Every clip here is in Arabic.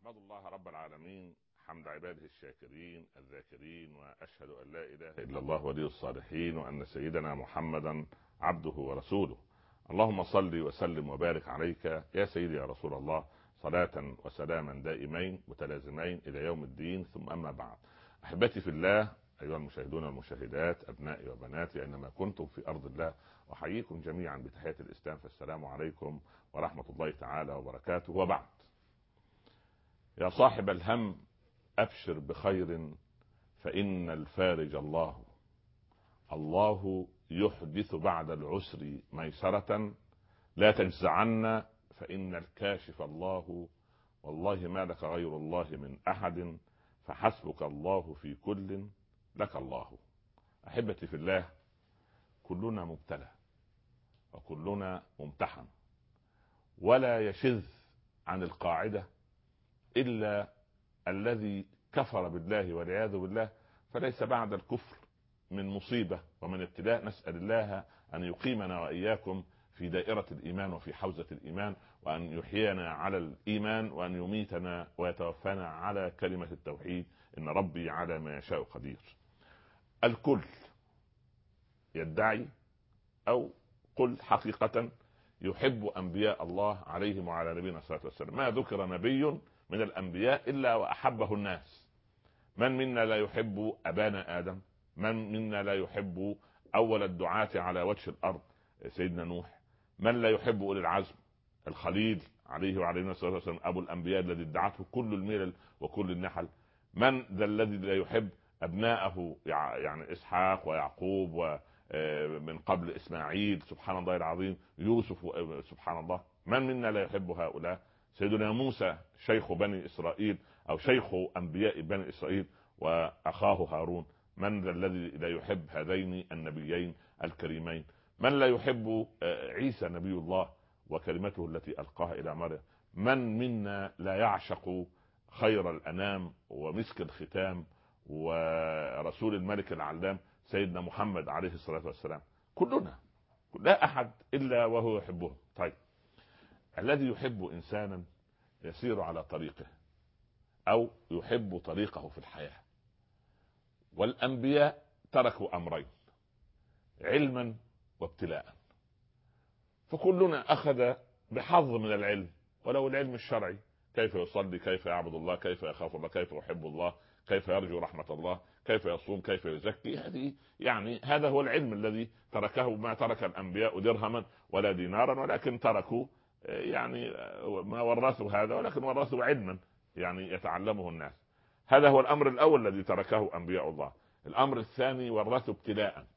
أحمد الله رب العالمين حمد عباده الشاكرين الذاكرين، وأشهد أن لا إله إلا الله ولي الصالحين، وأن سيدنا محمدا عبده ورسوله. اللهم صل وسلم وبارك عليك يا سيدي يا رسول الله، صلاة وسلاما دائمين متلازمين إلى يوم الدين. ثم أما بعد، أحبتي في الله، أيها المشاهدون والمشاهدات، أبنائي وبناتي أينما كنتم في أرض الله، أحييكم جميعا بتحية الإسلام، فالسلام عليكم ورحمة الله تعالى وبركاته. وبعد، يا صاحب الهم أبشر بخير، فإن الفارج الله. الله يحدث بعد العسر ميسرة، لا تجزعن فإن الكاشف الله. والله ما لك غير الله من أحد، فحسبك الله في كل لك الله. أحبتي في الله، كلنا مبتلى وكلنا ممتحن، ولا يشذ عن القاعدة إلا الذي كفر بالله والعياذ بالله، فليس بعد الكفر من مصيبة ومن ابتلاء. نسأل الله أن يقيمنا وإياكم في دائرة الإيمان وفي حوزة الإيمان، وأن يحيينا على الإيمان، وأن يميتنا ويتوفانا على كلمة التوحيد. إن ربي على ما يشاء قدير. الكل يدعي أو قل حقيقة يحب أنبياء الله عليهم وعلى نبينا الصلاة والسلام. ما ذكر نبي من الأنبياء إلا وأحبه الناس. من منا لا يحب أبانا آدم؟ من منا لا يحب أول الدعاة على وجه الأرض سيدنا نوح؟ من لا يحب أولي العزم الخليل عليه وعلى نبينا الصلاة والسلام، أبو الأنبياء الذي ادعته كل الملل وكل النحل؟ من ذا الذي لا يحب أبناءه، يعني إسحاق ويعقوب، ومن قبل إسماعيل سبحان الله العظيم، يوسف سبحان الله؟ من منا لا يحب هؤلاء؟ سيدنا موسى شيخ بني إسرائيل أو شيخ أنبياء بني إسرائيل، وأخاه هارون. من ذا الذي لا يحب هذين النبيين الكريمين؟ من لا يحب عيسى نبي الله وكلمته التي ألقاها إلى مريم؟ من منا لا يعشق خير الأنام ومسك الختام ورسول الملك العلام سيدنا محمد عليه الصلاة والسلام؟ كلنا، لا أحد إلا وهو يحبه. طيب، الذي يحب إنسانا يسير على طريقه أو يحب طريقه في الحياة. والأنبياء تركوا أمرين، علما وابتلاء، فكلنا أخذ بحظ من العلم، ولو العلم الشرعي: كيف يصلي، كيف يعبد الله، كيف يخاف الله، كيف يحب الله، كيف يرجو رحمة الله، كيف يصوم، كيف يزكي. هذه يعني هذا هو العلم الذي تركه. ما ترك الأنبياء درهما ولا دينارا، ولكن تركوا يعني ما ورثوا هذا، ولكن ورثوا علما يعني يتعلمه الناس. هذا هو الأمر الأول الذي تركه أنبياء الله. الأمر الثاني: ورثوا ابتلاء.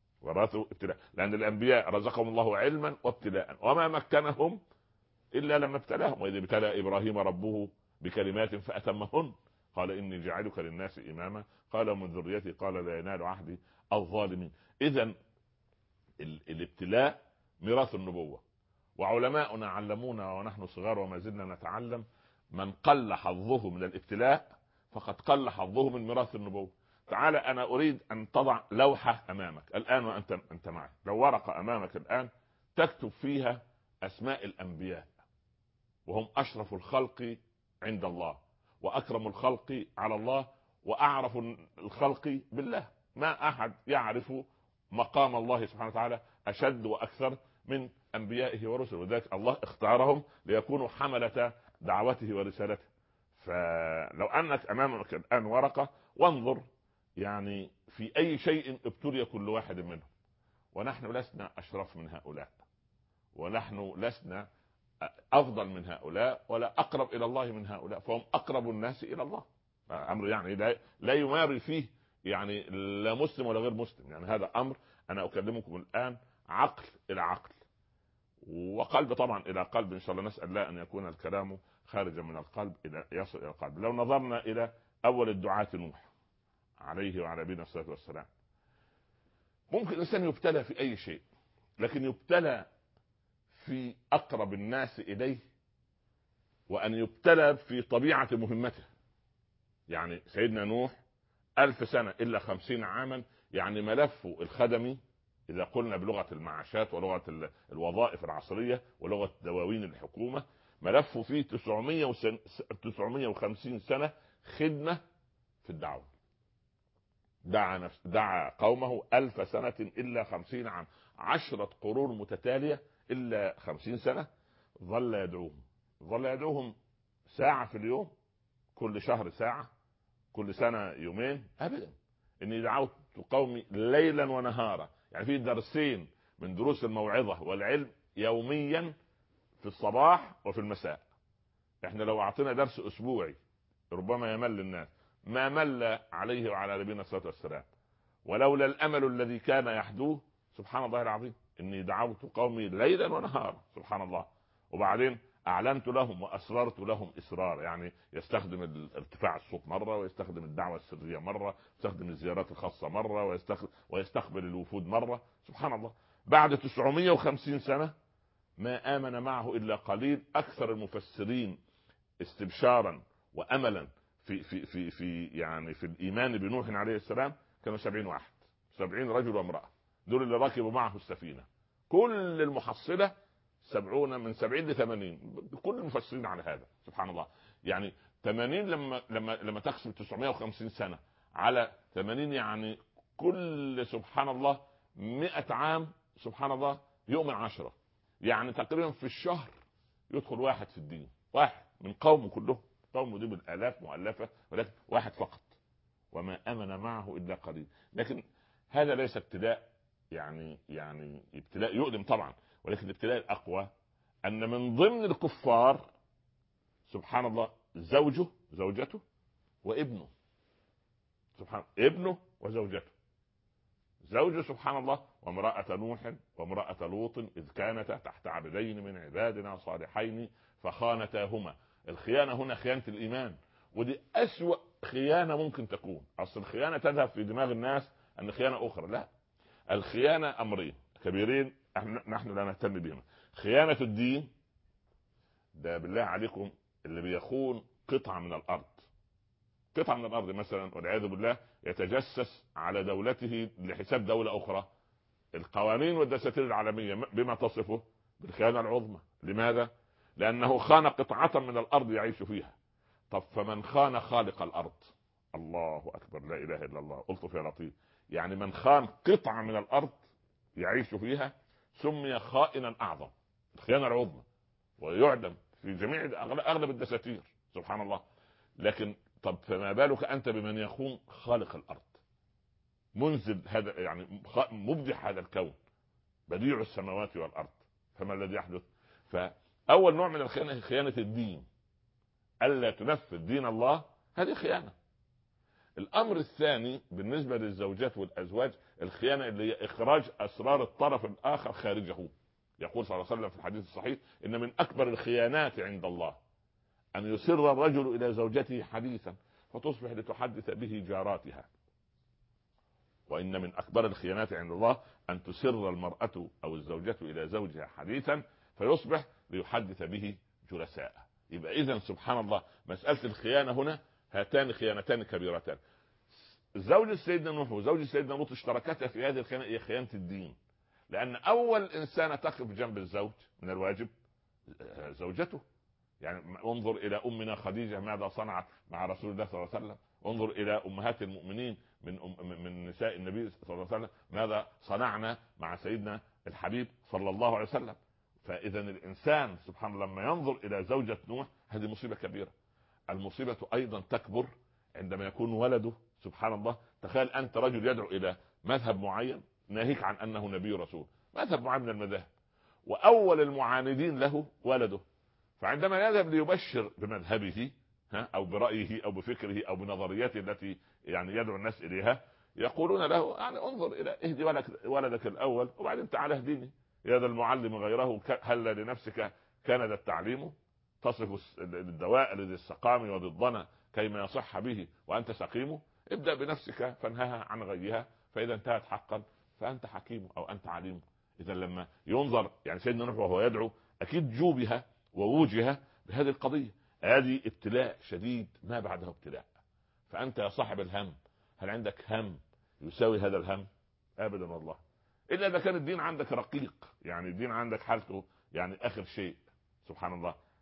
لأن الأنبياء رزقهم الله علما وابتلاء، وما مكنهم إلا لما ابتلاهم. وإذ ابتلى إبراهيم ربه بكلمات فأتمهن، قال إني جعلك للناس إماما، قال ومن ذريتي، قال لا ينال عهدي الظالمين. إذن الابتلاء ميراث النبوة، وعلماؤنا علمونا ونحن صغار وما زلنا نتعلم: من قل حظه من الابتلاء فقد قل حظه من ميراث النبوة. تعال، أنا أريد أن تضع لوحة أمامك الآن وأنت معي، لو ورقة أمامك الآن تكتب فيها أسماء الأنبياء، وهم أشرف الخلق عند الله، وأكرم الخلق على الله، وأعرف الخلق بالله. ما أحد يعرف مقام الله سبحانه وتعالى أشد وأكثر من أنبيائه ورسله، وذلك الله اختارهم ليكونوا حملة دعوته ورسالته. فلو أنك أمامك الآن ورقة، وانظر يعني في أي شيء ابتلي كل واحد منهم. ونحن لسنا أشرف من هؤلاء، ونحن لسنا أفضل من هؤلاء، ولا أقرب إلى الله من هؤلاء، فهم أقرب الناس إلى الله. أمر يعني لا يماري فيه يعني لا مسلم ولا غير مسلم. يعني هذا أمر أنا أكلمكم الآن عقل إلى عقل، وقلب طبعا إلى قلب. إن شاء الله نسأل الله أن يكون الكلام خارجا من القلب إلى يصل إلى القلب. لو نظرنا إلى أول الدعاة نوح عليه وعلى نبينا الصلاة والسلام، ممكن الإنسان يبتلى في أي شيء، لكن يبتلى في أقرب الناس إليه، وأن يبتلى في طبيعة مهمته. يعني سيدنا نوح 1000 سنة إلا 50 عاما، يعني ملفه الخدمي إذا قلنا بلغة المعاشات ولغة الوظائف العصرية ولغة دواوين الحكومة، ملفه فيه 950 سنة خدمة في الدعوة. دعا قومه 1000 سنة إلا 50 عام، 10 قرون متتالية إلا 50 سنة. ظل يدعوهم ساعة في اليوم، كل شهر ساعة، كل سنة يومين، أبدا. إني دعوت قومي ليلا ونهارا، يعني في درسين من دروس الموعظة والعلم يوميا في الصباح وفي المساء. احنا لو اعطينا درس اسبوعي ربما يمل الناس، ما مل عليه وعلى نبينا الصلاة والسلام، ولولا الامل الذي كان يحدوه. سبحان الله العظيم، اني دعوت قومي ليلا ونهارا، سبحان الله. وبعدين اعلنت لهم واسررت لهم اسرار، يعني يستخدم ارتفاع الصوت مره، ويستخدم الدعوه السريه مره، يستخدم الزيارات الخاصه مره، ويستقبل الوفود مره. سبحان الله. بعد 950 سنه ما آمن معه إلا قليل. أكثر المفسرين استبشارا وأملا في الإيمان بنوح عليه السلام كانوا 70 واحد، 70 رجل وامرأة، دول اللي ركبوا معه السفينة. كل المحصلة 70، من 70 ل 80، كل المفسرين على هذا. سبحان الله. يعني 80 لما تقسم 950 سنة على 80، يعني كل سبحان الله 100 عام، سبحان الله، يؤمن 10. يعني تقريبا في الشهر يدخل واحد في الدين، واحد من قومه كلهم. قومه دي بالالاف مؤلفه، ولكن واحد فقط. وما امن معه الا قليل. لكن هذا ليس ابتلاء، يعني ابتلاء يؤلم طبعا، ولكن الابتلاء الاقوى ان من ضمن الكفار سبحان الله زوجته وابنه. سبحان ابنه وزوجته، زوجه سبحان الله، وامرأة نوح وامرأة لوط إذ كانتا تحت عبدين من عبادنا صالحين فخانتاهما. الخيانة هنا خيانة الإيمان، ودي أسوأ خيانة ممكن تكون. أصل الخيانة تذهب في دماغ الناس أن خيانة أخرى، لا، الخيانة أمرين كبيرين نحن لا نهتم بهم. خيانة الدين، ده بالله عليكم اللي بيخون قطعة من الأرض، قطعة من الأرض مثلا والعياذ بالله، يتجسس على دولته لحساب دولة أخرى. القوانين والدساتير العالمية بما تصفه بالخيانة العظمى. لماذا؟ لأنه خان قطعة من الأرض يعيش فيها. طب فمن خان خالق الأرض، الله أكبر، لا إله إلا الله، ألطف يا لطيف. يعني من خان قطعة من الأرض يعيش فيها سمي خائنا أعظم، الخيانة العظمى، ويعدم في جميع أغلب الدساتير. سبحان الله. لكن طب فما بالك أنت بمن يخون خالق الأرض، منزل هذا، يعني مبدع هذا الكون، بديع السماوات والأرض. فما الذي يحدث؟ فأول نوع من الخيانة هي خيانة الدين، ألا تنفذ دين الله، هذه خيانة. الأمر الثاني بالنسبة للزوجات والأزواج، الخيانة اللي هي إخراج أسرار الطرف الآخر خارجه. يقول صلى الله عليه وسلم في الحديث الصحيح إن من أكبر الخيانات عند الله أن يسر الرجل إلى زوجته حديثا فتصبح لتحدث به جاراتها. وإن من أكبر الخيانات عند الله أن تسر المرأة أو الزوجة إلى زوجها حديثا فيصبح ليحدث به جلساء. يبقى إذن سبحان الله مسألة الخيانة هنا هاتان خيانتان كبيرتان. زوج سيدنا نوح وزوج سيدنا لوط اشتركتا في هذه الخيانة، هي خيانة الدين. لأن أول إنسان تقف جنب الزوج من الواجب زوجته. يعني انظر إلى أمنا خديجة ماذا صنعت مع رسول الله صلى الله عليه وسلم، انظر إلى أمهات المؤمنين من نساء النبي صلى الله عليه وسلم ماذا صنعنا مع سيدنا الحبيب صلى الله عليه وسلم. فإذا الإنسان سبحان الله لما ينظر إلى زوجة نوح هذه مصيبة كبيرة. المصيبة أيضا تكبر عندما يكون ولده سبحان الله. تخيل أنت رجل يدعو إلى مذهب معين ناهيك عن أنه نبي رسول، مذهب معين من المذاهب، وأول المعاندين له ولده. فعندما يذهب ليبشر بمذهبه أو برأيه أو بفكره أو بنظرياته التي يعني يدعو الناس إليها، يقولون له يعني انظر إلى اهدي ولدك الأول وبعدين تعال اهديني. يا ذا المعلم غيره هل لنفسك كان ذا التعليم، تصف الدواء لذي السقام وضدنا كيما يصح به وأنت سقيم. ابدأ بنفسك فانهها عن غيها، فإذا انتهت حقا فأنت حكيم أو أنت عليم. إذا لما ينظر يعني سيدنا نوح وهو يدعو أكيد جوبها ووجه بهذه القضية. هذه ابتلاء شديد ما بعده ابتلاء. فأنت يا صاحب الهم هل عندك هم يساوي هذا الهم؟ أبدا والله، إلا إذا كان الدين عندك رقيق، يعني الدين عندك حالته يعني آخر شيء سبحان الله.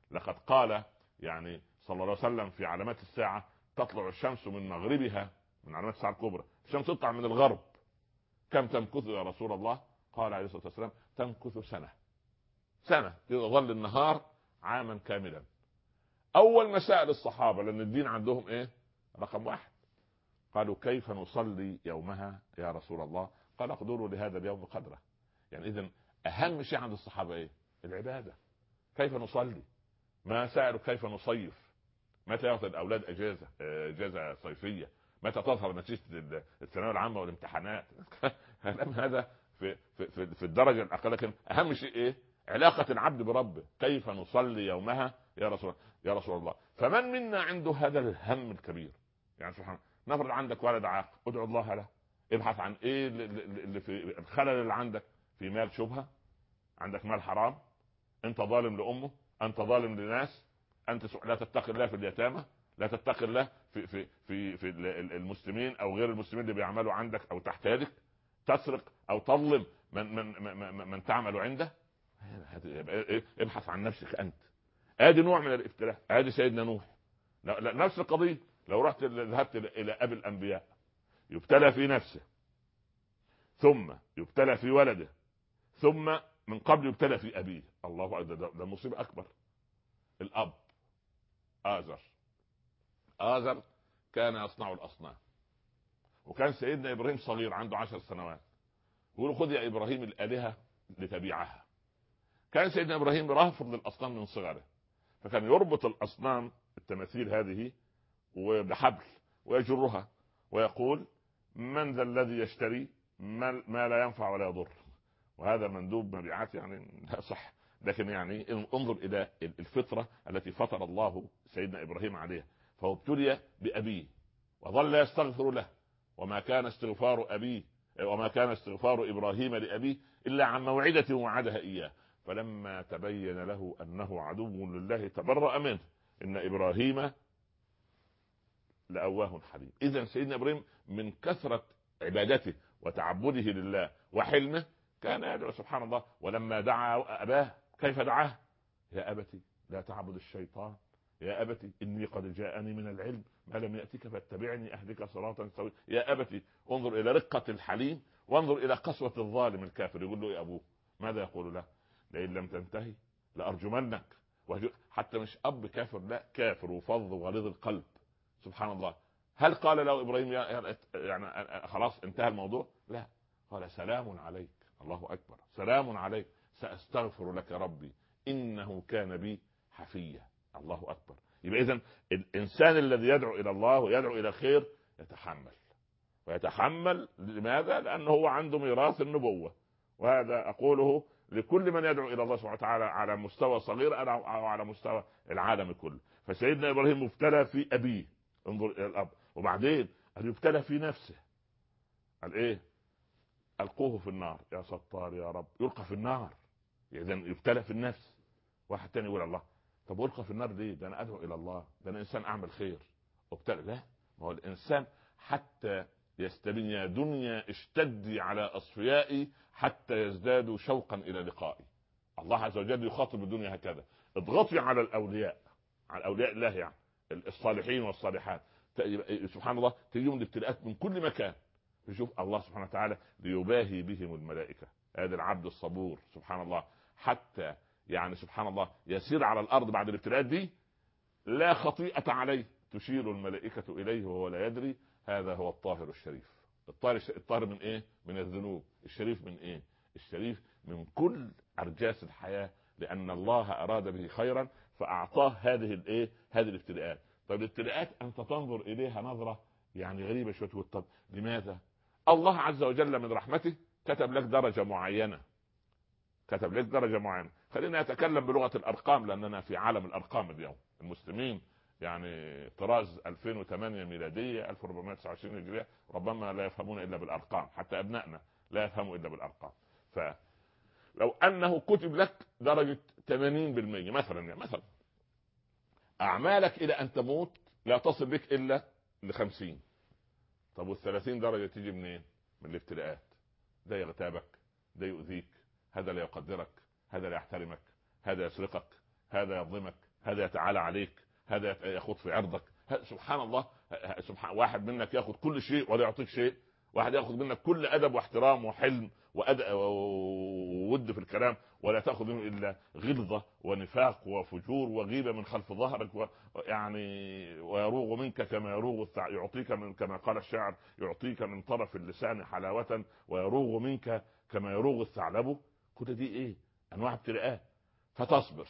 لقد قال يعني صلى الله عليه وسلم في علامات الساعة: تطلع الشمس من مغربها، من علامات الساعة الكبرى الشمس تطلع من الغرب، كم تمكث يا رسول الله؟ قال عليه الصلاة والسلام: تمكث سنة يظل النهار عاما كاملا. أول ما سأل الصحابة، لأن الدين عندهم إيه؟ رقم واحد. قالوا: كيف نصلي يومها يا رسول الله؟ قال: اقدروا لهذا اليوم قدره. يعني إذن أهم شيء عند الصحابة إيه؟ العبادة. كيف نصلي؟ ما سألوا كيف نصيف، متى يأخذ الأولاد أجازة صيفية، متى تظهر نتيجة الثانوية العامة والامتحانات. هذا في الدرجة الأقل. لكن أهم شيء إيه؟ علاقة العبد بربه. كيف نصلي يومها يا رسول الله. فمن منا عنده هذا الهم الكبير؟ يعني سبحان، نفرض عندك ولد عاق، ادعو الله له، ابحث عن ايه اللي في الخلل اللي عندك. في مال شبهة، عندك مال حرام، انت ظالم لامه، انت ظالم لناس، انت لا تتقي الله في اليتامى، لا تتقي الله في المسلمين او غير المسلمين اللي بيعملوا عندك او تحت يدك، تسرق او تظلم من تعمل عنده. ابحث عن نفسك انت. ادي نوع من الابتلاء. ادي سيدنا نوح، نفس القضيه. لو رحت ذهبت الى ابي الانبياء، يبتلى في نفسه، ثم يبتلى في ولده، ثم من قبل يبتلى في ابيه. الله اكبر، ده مصيبه اكبر. الاب آزر كان يصنع الاصنام، وكان سيدنا ابراهيم صغير عنده 10 سنوات، يقول: خذ يا ابراهيم الالهه لتبيعها. كان سيدنا ابراهيم رافض للاصنام من صغره، فكان يربط الاصنام التماثيل هذه وبحبل ويجرها ويقول: من ذا الذي يشتري ما لا ينفع ولا يضر. وهذا مندوب مبيعات يعني لا صح. لكن يعني انظر الى الفطره التي فطر الله سيدنا ابراهيم عليها. فهو ابتلي بابيه وظل يستغفر له، وما كان استغفار ابراهيم لابيه الا عن موعده وعدها اياه، فلما تبين له انه عدو لله تبرأ منه، ان ابراهيم لأواه حليم. اذا سيدنا ابراهيم من كثرة عبادته وتعبده لله وحلمه كان يدعو سبحان الله. ولما دعا اباه كيف دعاه؟ يا ابتي لا تعبد الشيطان، يا ابتي اني قد جاءني من العلم ما لم ياتك فاتبعني اهدك صراطا سويا. يا ابتي انظر الى رقة الحليم، وانظر الى قسوة الظالم الكافر. يقول له يا ابوه ماذا يقول له؟ لئن لم تنتهي لارجمنك. حتى مش اب كافر، لا، كافر وفظ وغليظ القلب. سبحان الله. هل قال له ابراهيم يعني خلاص انتهى الموضوع؟ لا، قال: سلام عليك. الله اكبر، سلام عليك، ساستغفر لك ربي انه كان بي حفيا. الله اكبر. يبقى اذا الانسان الذي يدعو الى الله ويدعو الى الخير ويتحمل. لماذا؟ لانه هو عنده ميراث النبوة. وهذا اقوله لكل من يدعو الى الله سبحانه وتعالى على مستوى صغير او على مستوى العالم كله. فسيدنا ابراهيم مبتلى في ابيه، انظر الى الاب. وبعدين يبتلى في نفسه. قال ايه؟ القوه في النار يا ستار يا رب. يلقى في النار، اذا يبتلى في النفس. واحد تاني يقول: الله، طب ألقى في النار ليه؟ ده انا ادعو الى الله، ده انا انسان اعمل خير. ابتلى. لا، ما هو الانسان حتى يستبين يا دنيا اشتدي على اصفيائي حتى يزدادوا شوقا الى لقائي. الله عز وجل يخاطب الدنيا هكذا: اضغطي على الاولياء، على اولياء الله يعني الصالحين والصالحات. سبحان الله، تجيهم الابتلاءات من كل مكان. يشوف الله سبحانه وتعالى ليباهي بهم الملائكة. هذا العبد الصبور سبحان الله، حتى يعني سبحان الله يسير على الارض بعد الابتلاءات دي لا خطيئة عليه، تشير الملائكة اليه وهو لا يدري. هذا هو الطاهر الشريف. الطاهر من ايه؟ من الذنوب. الشريف من ايه؟ الشريف من كل ارجاس الحياة، لان الله اراد به خيرا فاعطاه هذه الابتلاءات. طيب الابتلاءات انت تنظر اليها نظرة يعني غريبة شوية. طب لماذا؟ الله عز وجل من رحمته كتب لك درجة معينة. خلينا نتكلم بلغة الارقام، لاننا في عالم الارقام اليوم. المسلمين يعني طراز 2008 ميلادية 1429 هجرية ربما لا يفهمون الا بالارقام، حتى ابنائنا لا يفهموا الا بالارقام. فلو انه كتب لك درجة 80% مثلا اعمالك الى ان تموت لا تصل بك الا ل50. طب وال30 درجة تيجي منين؟ من الابتلاءات. ده يغتابك، ده يؤذيك، هذا لا يقدرك، هذا لا يحترمك، هذا يسرقك، هذا يظلمك، هذا يتعالى عليك، هذا ياخذ في عرضك. سبحان الله، سبحان واحد منك ياخذ كل شيء ولا يعطيك شيء، واحد ياخذ منك كل ادب واحترام وحلم وود في الكلام، ولا تاخذ منه الا غلظه ونفاق وفجور وغيبه من خلف ظهرك يعني ويروغ منك كما يروغ يعطيك من، كما قال الشاعر، يعطيك من طرف اللسان حلاوه ويروغ منك كما يروغ الثعلب. كل دي ايه؟ انواع ابتلاءات. فتصبر،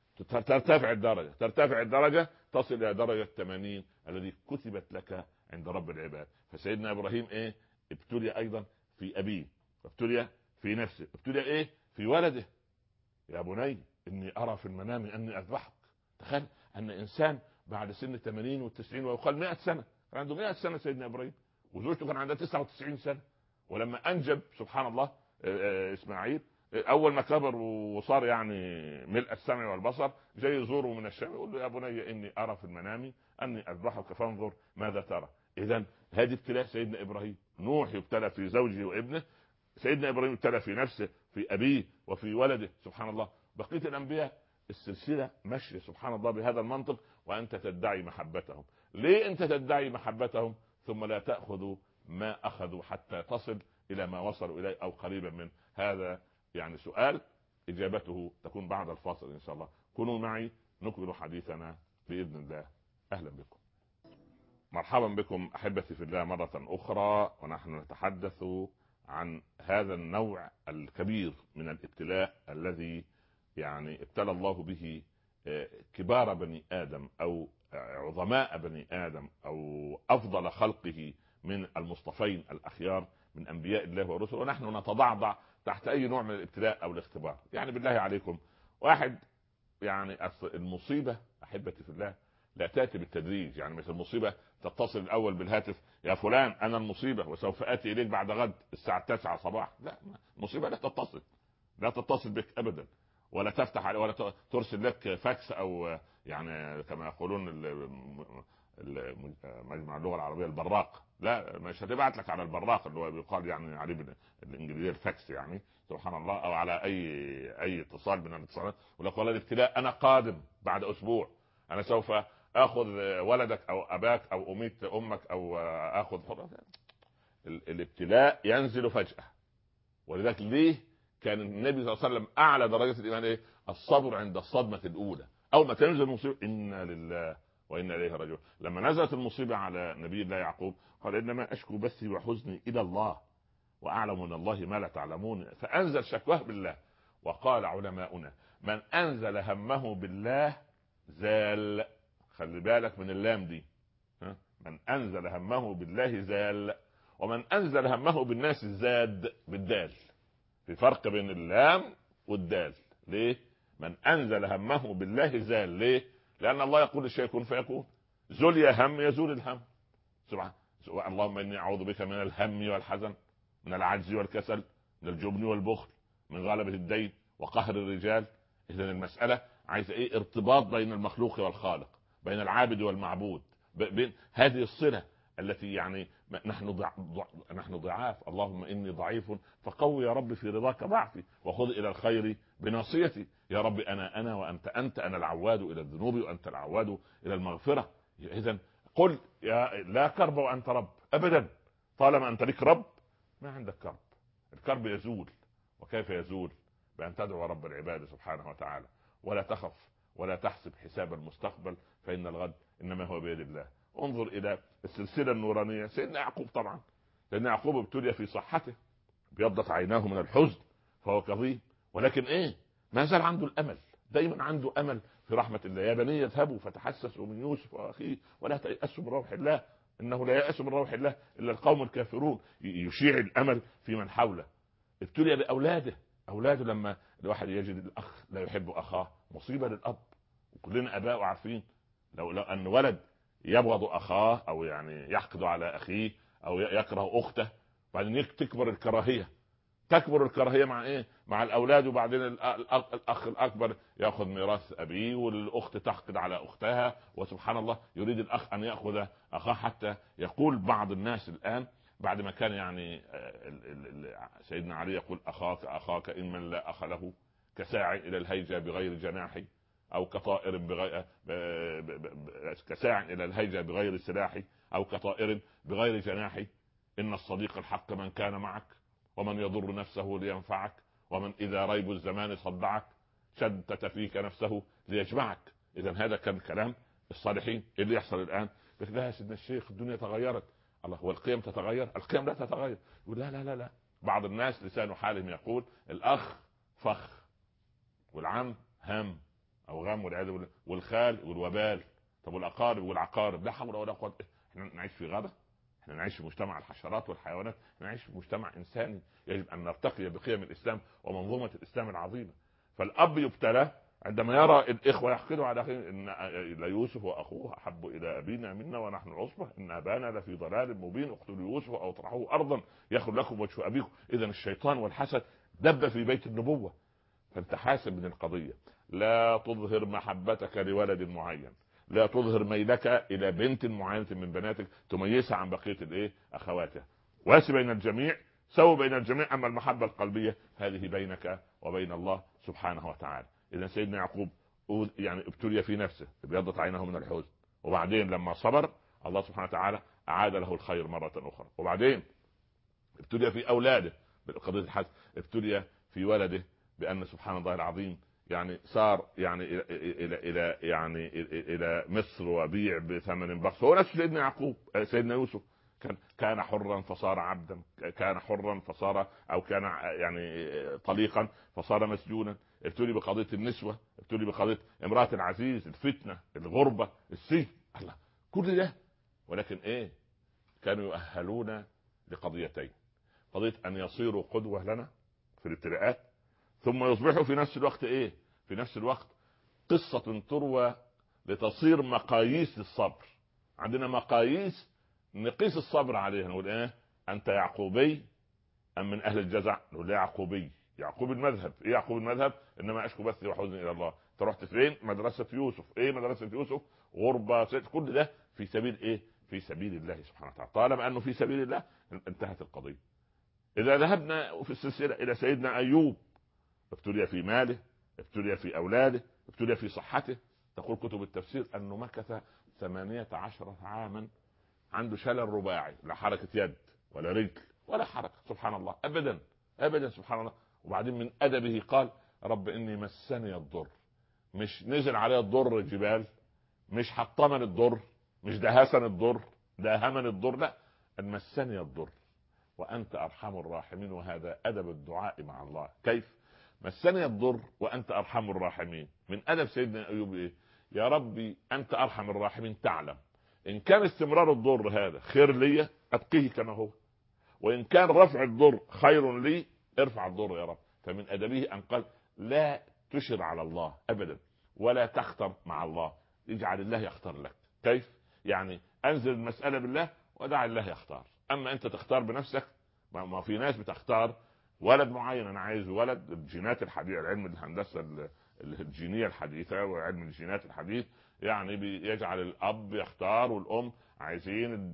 ترتفع الدرجه تصل الى درجه 80 الذي كتبت لك عند رب العباد. فسيدنا ابراهيم ايه؟ ابتلي ايضا في ابيه، ابتلي في نفسه، ابتلي ايه؟ في ولده. يا بني اني ارى في المنام اني اذبحك. تخيل ان انسان بعد سن 80 و90 ويقال 100 سنه، كان عنده 100 سنه سيدنا ابراهيم، وزوجته كان عندها 99 سنه، ولما انجب سبحان الله اسماعيل، اول ما كبر وصار يعني ملء السمع والبصر، جاي يزوره من الشام يقول له يا بني اني ارى في المنام اني اذبحك فانظر ماذا ترى. اذا هذه ابتلاء سيدنا ابراهيم. نوح يبتلى في زوجه وابنه، سيدنا ابراهيم ابتلى في نفسه، في ابيه وفي ولده. سبحان الله. بقيه الانبياء السلسله ماشيه سبحان الله بهذا المنطق، وانت تدعي محبتهم. ليه انت تدعي محبتهم ثم لا تاخذ ما اخذوا حتى تصل الى ما وصلوا اليه او قريبا منه؟ هذا يعني سؤال اجابته تكون بعد الفاصل ان شاء الله. كونوا معي نكمل حديثنا باذن الله. اهلا بكم، مرحبا بكم احبتي في الله مره اخرى، ونحن نتحدث عن هذا النوع الكبير من الابتلاء الذي يعني ابتلى الله به كبار بني ادم او عظماء بني ادم او افضل خلقه من المصطفين الاخيار من انبياء الله ورسله، ونحن نتضعضع تحت اي نوع من الابتلاء او الاختبار. يعني بالله عليكم، واحد يعني المصيبه احبتي في الله لا تاتي بالتدريج. يعني مثل المصيبه تتصل الاول بالهاتف، يا فلان انا المصيبه وسوف اتي اليك بعد غد الساعه 9 صباحا. لا، المصيبه لا تتصل بك ابدا، ولا تفتح عليه، ولا ترسل لك فاكس او يعني كما يقولون مجمع اللغه العربيه البراق. لا، مش هتبعت لك على البراق اللي هو بيقال يعني عليه بالانجليزيه الفاكس يعني سبحان الله، او على اي اتصال من الاتصالات، ولك والله الابتلاء انا قادم بعد اسبوع، انا سوف اخذ ولدك او اباك او اميت امك او اخذ حرة. الابتلاء ينزل فجأة. ولذلك ليه كان النبي صلى الله عليه وسلم اعلى درجة الايمان ايه؟ الصبر عند الصدمة الاولى. اول ما تنزل المصيبة انا لله وانا اليه راجعون. لما نزلت المصيبة على نبي الله يعقوب قال انما اشكو بثي وحزني الى الله واعلم من الله ما لا تعلمون، فانزل شكواه بالله. وقال علماؤنا من انزل همه بالله زال. خلي بالك من اللام دي، من انزل همه بالله زال، ومن انزل همه بالناس زاد بالدال. في فرق بين اللام والدال. ليه؟ من انزل همه بالله زال. ليه؟ لان الله يقول الشيء يكون فيكون. زل يا هم يزول الهم. سبحان اللهم اني اعوذ بك من الهم والحزن، من العجز والكسل، من الجبن والبخل، من غلبة الدين وقهر الرجال. اذا المسألة عايزة ايه؟ ارتباط بين المخلوق والخالق، بين العابد والمعبود، بين هذه الصلة التي يعني نحن ضعاف. اللهم اني ضعيف فقوي يا رب في رضاك ضعفي، وخذ الى الخير بناصيتي. يا رب انا وانت انت، انا العواد الى الذنوب وانت العواد الى المغفرة. اذا قل يا لا كرب وانت رب ابدا. طالما انت لك رب ما عندك كرب. الكرب يزول. وكيف يزول؟ بان تدعو رب العباد سبحانه وتعالى، ولا تخف ولا تحسب حساب المستقبل، فان الغد انما هو بيد الله. انظر الى السلسله النورانيه. سيدنا يعقوب طبعا، سيدنا يعقوب ابتلي في صحته، ابيضت عيناه من الحزن فهو كظيم، ولكن ايه؟ ما زال عنده الامل، دايما عنده امل في رحمه الله. يا بني اذهبوا فتحسسوا من يوسف واخيه ولا تيأسوا من روح الله انه لا يأس من روح الله الا القوم الكافرون. يشيع الامل في من حوله. ابتلي باولاده. اولاده لما الواحد يجد الاخ لا يحب اخاه مصيبه للاب، وكلنا اباء وعارفين لو ان ولد يبغض اخاه او يعني يحقد على اخيه او يكره اخته، بعدين تكبر الكراهيه مع ايه؟ مع الاولاد. وبعدين الاخ الاكبر ياخذ ميراث ابيه، والاخت تحقد على اختها، وسبحان الله يريد الاخ ان ياخذ اخاه. حتى يقول بعض الناس الان بعد ما كان يعني سيدنا علي يقول اخاك ان من لا اخ له كساع الى الهيجة بغير جناحي. او كطائر كساع الى الهيجة بغير سلاح، او كطائر بغير جناح. ان الصديق الحق من كان معك، ومن يضر نفسه لينفعك، ومن اذا ريب الزمان صدعك شتت فيك نفسه ليجمعك. اذا هذا كان كلام الصالحين. إيه اللي يحصل الان؟ بس لا يا سيدنا الشيخ الدنيا تغيرت. الله، هو القيم تتغير؟ القيم لا تتغير. يقول لا لا لا لا. بعض الناس لسان حالهم يقول الاخ فخ، والعم هم او غم والعياذ بالله، والخال والوبال. طب والاقارب والعقارب؟ لا حول ولا قوه. احنا نعيش في غابه؟ احنا نعيش في مجتمع الحشرات والحيوانات؟ احنا نعيش في مجتمع انساني. يجب ان نرتقي بقيم الاسلام ومنظومه الاسلام العظيمه. فالاب يبتلى عندما يرى الاخوه يحقدوا على اخيه. ان ليوسف واخوه احب الى ابينا منا ونحن عصبه ان ابانا لفي ضلال مبين اقتلوا يوسف او اطرحوه ارضا يخل لكم وجه ابيكم. اذا الشيطان والحسد دب في بيت النبوه. فانت حاسب من القضيه. لا تظهر محبتك لولد معين، لا تظهر ميلك الى بنت معينه من بناتك تميزها عن بقيه اخواتها. واسي بين الجميع، سووا بين الجميع. اما المحبه القلبيه هذه بينك وبين الله سبحانه وتعالى. اذا سيدنا يعقوب يعني ابتلي في نفسه، ابيضت عينه من الحزن، وبعدين لما صبر الله سبحانه وتعالى اعاد له الخير مره اخرى. وبعدين ابتلي في اولاده بقضيه الحسد، ابتلي في ولده بان سبحان الله العظيم يعني صار يعني الى مصر وبيع بثمن بخس. هو نفس سيدنا يعقوب، سيدنا يوسف كان حرا فصار عبدا، كان حرا فصار او كان يعني طليقا فصار مسجونا. ابتلي بقضيه النسوه، ابتلي بقضيه امراه العزيز، الفتنه، الغربه، السجن، الله، كل ده. ولكن كانوا يؤهلون لقضيتين: قضيه ان يصيروا قدوه لنا في الابتلاءات، ثم يصبحوا في نفس الوقت في نفس الوقت قصة تروى لتصير مقاييس للصبر. عندنا مقاييس نقيس الصبر عليها. نقول انت يعقوبي ام من اهل الجزع؟ نقول لا يعقوبي. يعقوب المذهب. يعقوب المذهب؟ انما اشكو بثي وحزني الى الله. انت رحت فين؟ مدرسة يوسف. مدرسة يوسف؟ غربة، كل ده في سبيل في سبيل الله سبحانه وتعالى. طالما انه في سبيل الله انتهت القضية. اذا ذهبنا في السلسلة الى سيدنا ايوب، ابتلي في ماله، ابتلي في اولاده، ابتلي في صحته. تقول كتب التفسير انه مكث 18 عاما عنده شلل رباعي، لا حركة يد ولا رجل ولا حركة. سبحان الله، ابدا ابدا، سبحان الله. وبعدين من ادبه قال رب اني مسني الضر. مش نزل عليه الضر الجبال، مش حطمن الضر، مش دهسن الضر، داهمن الضر، لا، ان مسني الضر وانت ارحم الراحمين. وهذا ادب الدعاء مع الله. كيف؟ مسني الضر وانت ارحم الراحمين. من ادب سيدنا ايوب يا ربي انت ارحم الراحمين، تعلم ان كان استمرار الضر هذا خير لي ابقيه كما هو، وان كان رفع الضر خير لي ارفع الضر يا رب. فمن ادبه ان قال لا تشر على الله ابدا، ولا تختر مع الله، اجعل الله يختار لك. كيف؟ يعني انزل المسألة بالله ودع الله يختار. اما انت تختار بنفسك، ما في ناس بتختار ولد معين، انا عايز ولد. الجينات الحديثه، علم الهندسه الجينيه الحديثه وعلم الجينات الحديث يعني بيجعل الاب يختار والام عايزين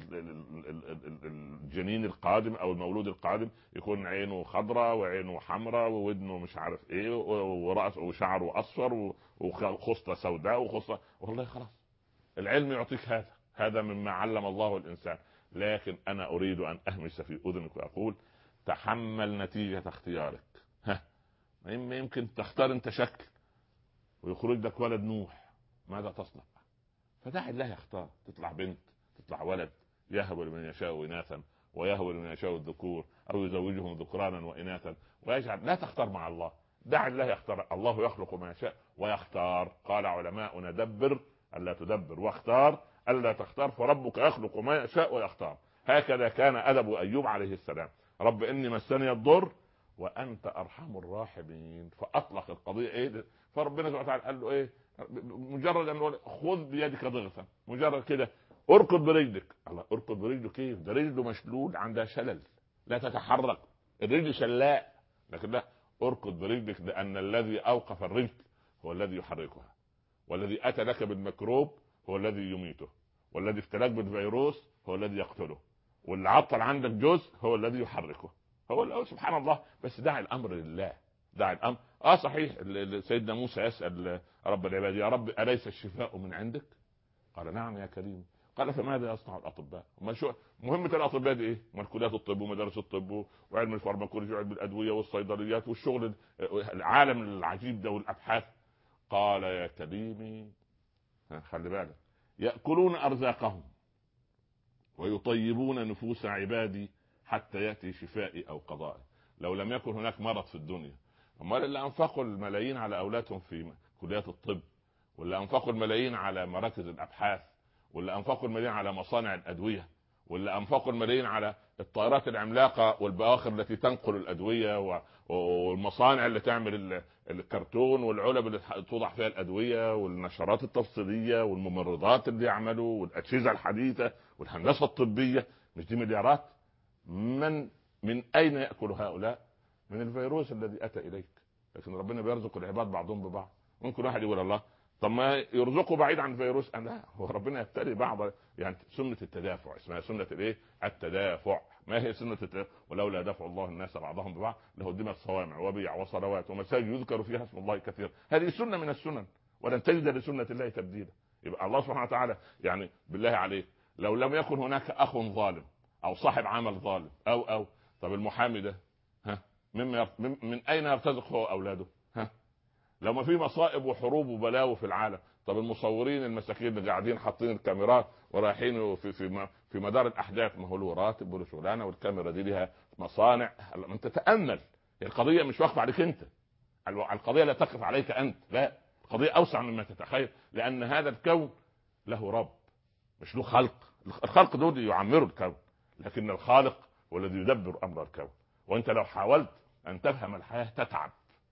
الجنين القادم او المولود القادم يكون عينه خضراء وعينه حمراء وودنه مش عارف ورأسه وشعره اصفر وخصله سوداء وخصله. والله خلاص العلم يعطيك هذا مما علم الله الانسان. لكن انا اريد ان اهمس في اذنك واقول تحمل نتيجة اختيارك. يمكن تختار انت شكل ويخرج لك ولد نوح، ماذا تصنع؟ فدع الله يختار. تطلع بنت، تطلع ولد، يهب لمن يشاء اناثا ويهب لمن يشاء الذكور او يزوجهم ذكرانا واناثا ويجعل. لا تختار مع الله، دع الله يختار. الله يخلق ما يشاء ويختار. قال علماؤنا دبر الا تدبر، واختار الا تختار، فربك يخلق ما يشاء ويختار. هكذا كان ادب ايوب عليه السلام. رب اني مسني الضر وانت ارحم الراحمين. فاطلق القضيه فربنا سبحانه وتعالى قال له مجرد ان خذ بيدك ضغطا، مجرد كده اركض برجلك. الله، اركض برجله كيف؟ ده رجله مشلول، عندها شلل لا تتحرك، الرجل شلاء. لكن لا، اركض برجلك لان الذي اوقف الرجل هو الذي يحركها، والذي اتى لك بالميكروب هو الذي يميته، والذي ابتلاك بالفيروس هو الذي يقتله، واللي عطل عندك جزء هو الذي يحركه. هو سبحان الله. بس دع الامر لله، دع الامر. صحيح. سيدنا موسى يسأل رب العباد: يا رب أليس الشفاء من عندك؟ قال: نعم يا كريم. قال: فماذا يصنع الأطباء؟ ما شو مهمة الأطباء دي إيه؟ كليات الطب ومدارس الطب وعلم الفارماكولوجيا وعلم الأدوية والصيدليات والشغل العالم العجيب ده والأبحاث. قال: يا كريمي، خلي بالك، يأكلون أرزاقهم ويطيبون نفوس عبادي حتى يأتي شفائي أو قضائي. لو لم يكن هناك مرض في الدنيا، امال اللي انفقوا الملايين على اولادهم في كليات الطب، واللي انفقوا الملايين على مراكز الابحاث، واللي انفقوا الملايين على مصانع الادويه، واللي انفقوا الملايين على الطائرات العملاقه والبواخر التي تنقل الادويه والمصانع اللي تعمل الكرتون والعلب اللي توضع فيها الادويه والنشرات التفصيليه والممرضات اللي يعملوا والاجهزه الحديثه والهندسه الطبيه، مش دي مليارات؟ من اين ياكل هؤلاء؟ من الفيروس الذي اتى اليك. لكن ربنا بيرزق العباد بعضهم ببعض. ممكن واحد يقول: الله، طب ما يرزقه بعيد عن الفيروس. لا، هو ربنا يبتلي بعض، يعني سنه التدافع، اسمها سنه الايه؟ التدافع. ما هي سنه التدافع؟ ولولا دفع الله الناس بعضهم ببعض لهدمت صوامع وبيع وصلوات ومساجد يذكر فيها اسم الله كثيرا. هذه سنه من السنن، ولن تجد لسنه الله تبديلا. يبقى الله سبحانه وتعالى، يعني بالله عليك، لو لم يكن هناك اخ ظالم او صاحب عمل ظالم او طب المحامي ده من اين يرتزق هو واولاده؟ لو ما في مصائب وحروب وبلاوي في العالم، طب المصورين المساكين اللي قاعدين حاطين الكاميرات ورايحين في مدار الاحداث، ما هو له راتب وله شغلانه، والكاميرا دي لها مصانع. انت تامل، القضيه مش واقفه عليك انت، القضيه لا تقف عليك انت، لا، القضيه اوسع مما تتخيل، لان هذا الكون له رب، مش له خلق. الخلق دول يعمروا الكون، لكن الخالق هو الذي يدبر امر الكون. وانت لو حاولت ان تفهم الحياه تتعب.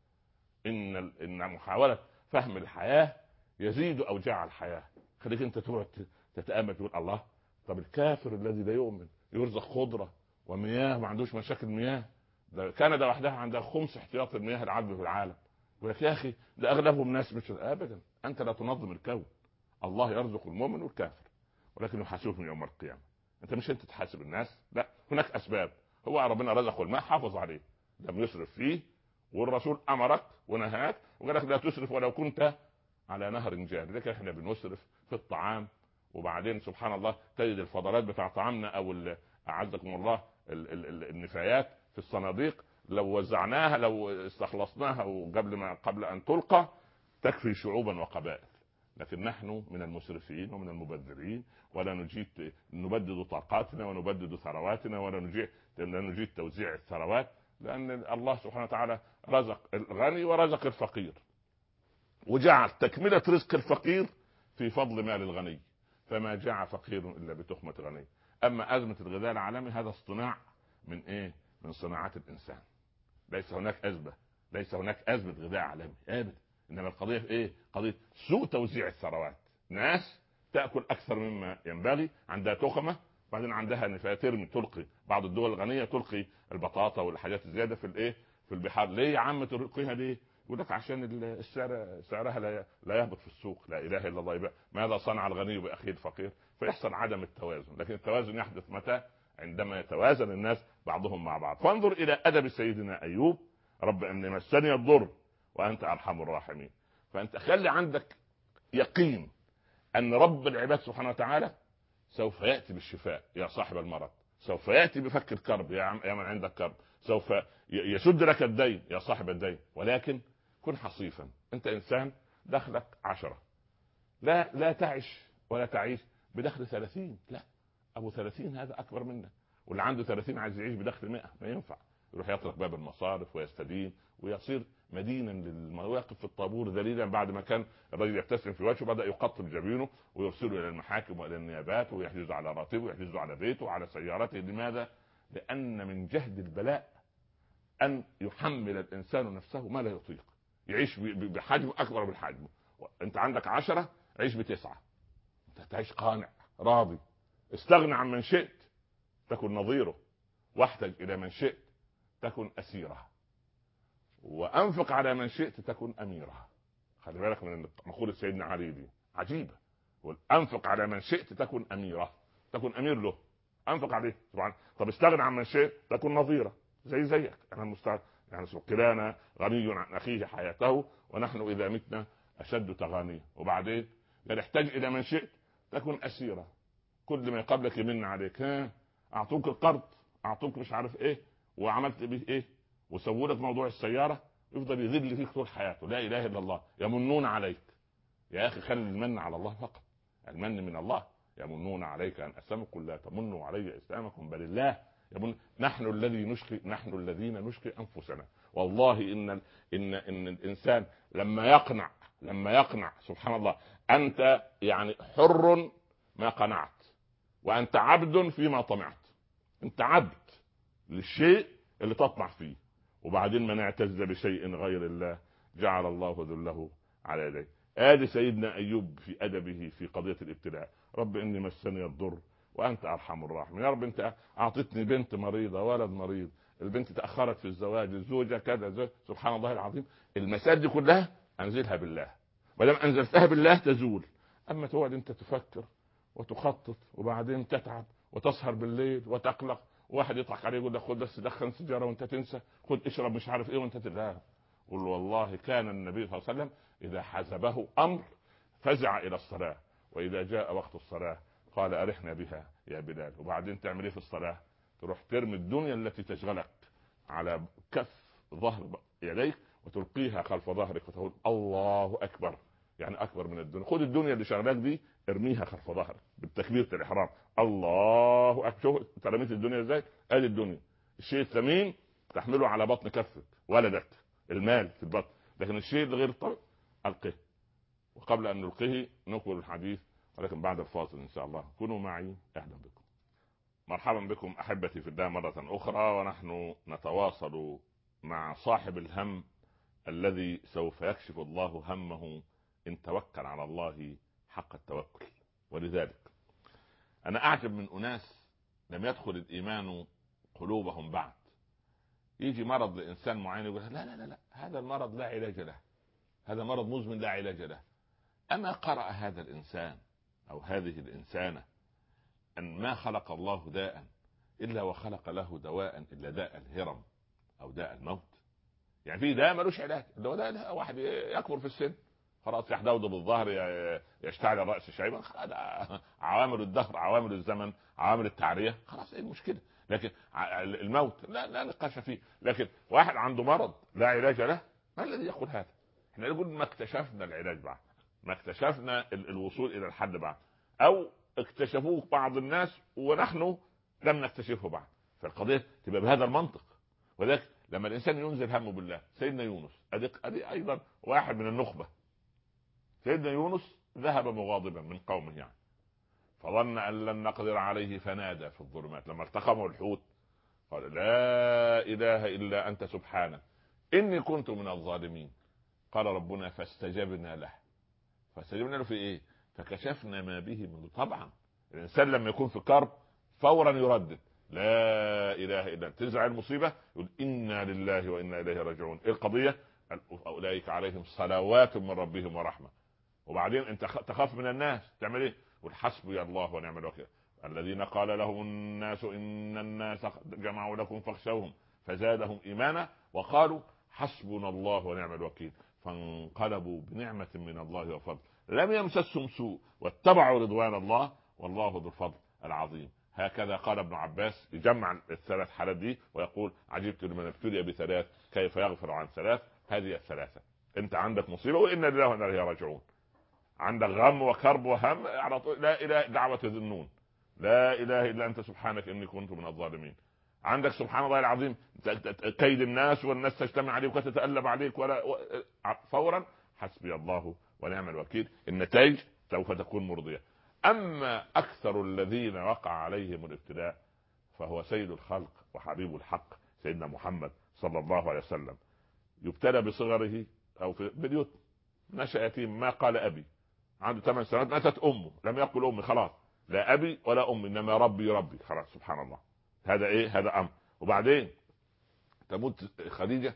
ان محاوله فهم الحياه يزيد اوجاع الحياه. خليك انت تقعد تتامل، تقول: الله، طب الكافر الذي لا يؤمن يرزق خضره ومياه، ما عندوش مشاكل مياه، ده كندا وحدها عندها 5 احتياط المياه العذبه في العالم. يقول لك: يا اخي، ده اغلبهم ناس مش ابدا. انت لا تنظم الكون. الله يرزق المؤمن والكافر، ولكن يحاسبهم يوم القيامه. انت تحاسب الناس، لا، هناك اسباب. هو ربنا رزقه الماء، حافظ عليه، لم يسرف فيه، والرسول امرك ونهاك وقال لك: لا تسرف ولو كنت على نهر جاري. لكن احنا بنسرف في الطعام، وبعدين سبحان الله تجد الفضلات بتاع طعامنا او اعزكم الله النفايات في الصناديق، لو وزعناها، لو استخلصناها قبل ان تلقى تكفي شعوبا وقبائل. لكن نحن من المسرفين ومن المبذرين، ولا نبدد طاقاتنا ونبدد ثرواتنا، ولا نجيد توزيع الثروات، لأن الله سبحانه وتعالى رزق الغني ورزق الفقير، وجعل تكملة رزق الفقير في فضل مال الغني، فما جاع فقير إلا بتخمة غني. أما أزمة الغذاء العالمي هذا اصطناع من إيه؟ من صناعات الإنسان. ليس هناك أزمة غذاء عالمي أبدا، إنما القضية في إيه؟ قضية سوء توزيع الثروات. ناس تأكل أكثر مما ينبغي، عندها تخمة، بعدين عندها نفاتر تلقي. بعض الدول الغنيه تلقي البطاطا والحاجات الزياده في الايه؟ في البحار. ليه يا عم تلقيها ليه؟ يقول لك: عشان سعرها لا يهبط في السوق. لا اله الا الله. يبقى ماذا صنع الغني باخيه الفقير؟ فيحصل عدم التوازن. لكن التوازن يحدث متى؟ عندما يتوازن الناس بعضهم مع بعض. فانظر الى ادب سيدنا ايوب: رب اني مسني الضر وانت ارحم الراحمين. فانت خلي عندك يقين ان رب العباد سبحانه وتعالى سوف يأتي بالشفاء يا صاحب المرض، سوف يأتي بفك الكرب يا من عندك كرب، سوف يسد لك الدين يا صاحب الدين. ولكن كن حصيفا، انت انسان دخلك 10، لا تعيش ولا تعيش بدخل 30. لا، ابو 30 هذا اكبر منك، واللي عنده 30 عايز يعيش بدخل 100. ما ينفع. يروح يطرق باب المصارف ويستدين ويصير مدينا للمواقف في الطابور ذليلا. بعد ما كان الرجل يبتسم في وجهه بدا يقطب جبينه ويرسله الى المحاكم والى النيابات ويحجز على راتبه ويحجز على بيته وعلى سيارته. لماذا؟ لان من جهد البلاء ان يحمل الانسان نفسه ما لا يطيق، يعيش بحجم اكبر من حجمه. انت عندك 10، عيش ب9. انت تعيش قانع راضي. استغنى عن من شئت تكن نظيره، واحتج الى من شئت تكن اسيره، وانفق على من شئت تكن اميره. خلي بالك من مقولة سيدنا علي دي عجيبة: انفق على من شئت تكن اميره، تكن امير له، انفق عليه طبعا. طب استغنى عن من شئت تكن نظيره، زيك. انا يعني سقرانا غني عن اخيه حياته ونحن اذا متنا اشد تغانيه. وبعدين قال احتاج الى من شئت تكن اسيرا، كل ما قبلك يمن عليك، ها اعطوك القرض، اعطوك مش عارف ايه، وعملت به ايه، وسووا لك موضوع السياره، يفضل يذل فيك طول حياته. لا اله الا الله. يمنون عليك، يا اخي خلي المن على الله فقط، المن من الله. يمنون عليك ان اسلموا، قل لا تمنوا علي اسلامكم بل الله يمن. نحن الذين نشقي انفسنا. والله ان الانسان لما يقنع سبحان الله، انت يعني حر ما قنعت، وانت عبد فيما طمعت. انت عبد للشيء اللي تطمع فيه. وبعدين من اعتز بشيء غير الله جعل الله ذله على يديه. ادي سيدنا ايوب في ادبه في قضيه الابتلاء. رب اني مسني الضر وانت ارحم الراحمين. يا رب انت اعطتني بنت مريضه، ولد مريض، البنت تاخرت في الزواج، الزوجه كذا، سبحان الله العظيم. المسائل دي كلها انزلها بالله، ولم انزلتها بالله تزول. اما تقعد انت تفكر وتخطط، وبعدين تتعب وتسهر بالليل وتقلق، واحد يضحك عليه يقول لك خد بس دخن سيجاره وانت تنسى، خد اشرب مش عارف ايه وانت لا. قل والله كان النبي صلى الله عليه وسلم اذا حزبه امر فزع الى الصلاه، واذا جاء وقت الصلاه قال ارحنا بها يا بلال. وبعدين تعمل ايه في الصلاه؟ تروح ترمي الدنيا التي تشغلك على كف ظهر يديك وتلقيها خلف ظهرك وتقول الله اكبر، يعني اكبر من الدنيا. خد الدنيا اللي شغلاك دي ارميها خلف ظهرك بالتكبيره الاحرام، الله اكبر. شوف انت رميت الدنيا ازاي. ادي الدنيا الشيء الثمين تحمله على بطن كفك، ولدك المال في البطن، لكن الشيء الغير طبع القه. وقبل ان نلقيه نكمل الحديث، ولكن بعد الفاصل ان شاء الله. كونوا معي. اهلا بكم، مرحبا بكم احبتي في الله مره اخرى، ونحن نتواصل مع صاحب الهم الذي سوف يكشف الله همه ان توكل على الله حق التوكل. ولذلك انا اعجب من اناس لم يدخل الايمان قلوبهم بعد. يجي مرض لانسان معين يقول لا لا لا لا، هذا المرض لا علاج له، هذا مرض مزمن لا علاج له. اما قرأ هذا الانسان او هذه الانسانه ان ما خلق الله داء الا وخلق له دواء الا داء الهرم او داء الموت؟ يعني في داء ملوش علاج، اللي هو ده واحد يكبر في السن خلاص يحدود بالظهر، يشتعل الراس شيبا، عوامل الدهر، عوامل الزمن، عوامل التعريه، خلاص ايه المشكله؟ لكن الموت لا نقاش فيه. لكن واحد عنده مرض لا علاج له، ما الذي يقول هذا؟ احنا نقول ما اكتشفنا العلاج بعد، ما اكتشفنا الوصول الى الحل بعد، او اكتشفوه بعض الناس ونحن لم نكتشفه بعد. فالقضيه تبقى بهذا المنطق. وذلك لما الانسان ينزل همه بالله، سيدنا يونس ادي ايضا واحد من النخبه. سيدنا يونس ذهب مغاضبا من قومه يعني، فظن ان لن نقدر عليه فنادى في الظلمات لما التقمه الحوت قال لا اله الا انت سبحانك اني كنت من الظالمين. قال ربنا فاستجبنا له. فاستجبنا له في ايه؟ فكشفنا ما به من. طبعا الانسان لما يكون في كرب فورا يردد لا اله الا انت. تنزع المصيبه يقول انا لله وانا اليه راجعون. ايه القضيه؟ اولئك عليهم صلوات من ربهم ورحمه. وبعدين انت تخاف من الناس تعمل ايه؟ قل حسبي الله ونعم الوكيل. الذين قال لهم الناس ان الناس جمعوا لكم فاخشوهم فزادهم ايمانا وقالوا حسبنا الله ونعم الوكيل. فانقلبوا بنعمه من الله وفضل لم يمسسهم سوء واتبعوا رضوان الله والله ذو الفضل العظيم. هكذا قال ابن عباس يجمع الثلاث حالات دي ويقول عجبت لمن ابتلي بثلاث كيف يغفر عن ثلاث. هذه الثلاثه. انت عندك مصيبه وان لله وانا اليه راجعون، عندك غم وكرب وهم على طول لا اله دعوه ذنون، لا اله الا انت سبحانك اني كنت من الظالمين. عندك سبحان الله العظيم كيد الناس والناس تجتمع عليك وتتألب عليك فورا حسبي الله ونعم الوكيل. النتائج سوف تكون مرضية. اما اكثر الذين وقع عليهم الابتلاء فهو سيد الخلق وحبيب الحق سيدنا محمد صلى الله عليه وسلم. يبتلى بصغره او في بيوت، نشأ يتيم ما قال ابي، عنده 8 سنوات ماتت امه لم يقل امي، خلاص لا ابي ولا امي انما ربي خلاص سبحان الله. هذا ايه؟ هذا امر. وبعدين تموت خديجه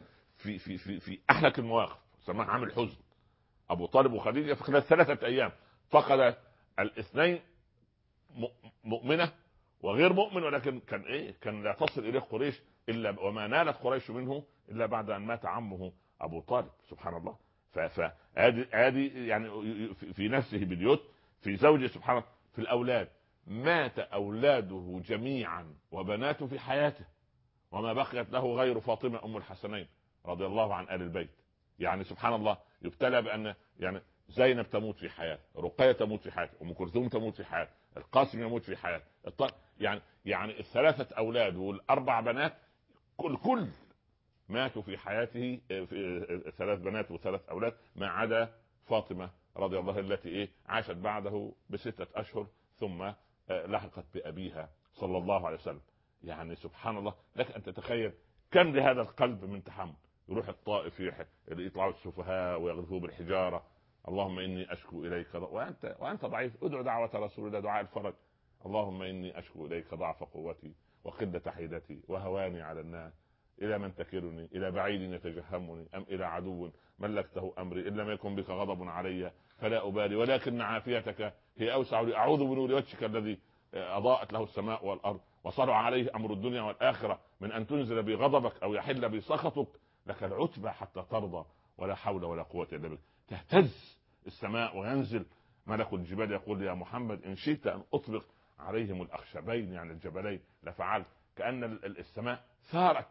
في احلك المواقف، سماها عامل حزن. ابو طالب وخديجه في خلال 3 ايام فقد الاثنين، مؤمنه وغير مؤمن، ولكن كان ايه؟ كان لا تصل اليه قريش الا وما نالت قريش منه الا بعد ان مات عمه ابو طالب. سبحان الله. فهذه يعني في نفسه باليوت، في زوجه، سبحان الله، في الاولاد. مات اولاده جميعا وبناته في حياته، وما بقيت له غير فاطمه ام الحسنين رضي الله عن ال البيت. يعني سبحان الله، يبتلى بان يعني زينب تموت في حياته، رقية تموت في حياته، ام كلثوم تموت في حياته، القاسم يموت في حياته، يعني الثلاثه اولاد والاربع بنات كل ماتوا في حياته، في ثلاث بنات وثلاث اولاد، ما عدا فاطمه رضي الله التي عاشت بعده ب6 أشهر ثم لحقت بابيها صلى الله عليه وسلم. يعني سبحان الله، لك ان تتخيل كم لهذا القلب من تحمل. يروح الطائف يطلعوا السفهاء ويغرفوه بالحجاره، اللهم اني اشكو اليك وانت ضعيف، ادعو دعوه رسول الله، دعاء الفرج. اللهم اني اشكو اليك ضعف قوتي وقله حيلتي وهواني على الناس، الى من تكلني؟ الى بعيد يتجهمني ام الى عدو ملكته امري؟ ان لم يكن بك غضب علي فلا ابالي، ولكن عافيتك هي اوسع لي. اعوذ بنور وجهك الذي اضاءت له السماء والارض وصلع عليه امر الدنيا والاخره من ان تنزل بي غضبك او يحل بي سخطك. لك العتبى حتى ترضى، ولا حول ولا قوه الا بك. تهتز السماء وينزل ملك الجبال يقول يا محمد ان شئت ان اطلق عليهم الاخشبين، يعني الجبلين، لفعلت. كأن السماء ثارت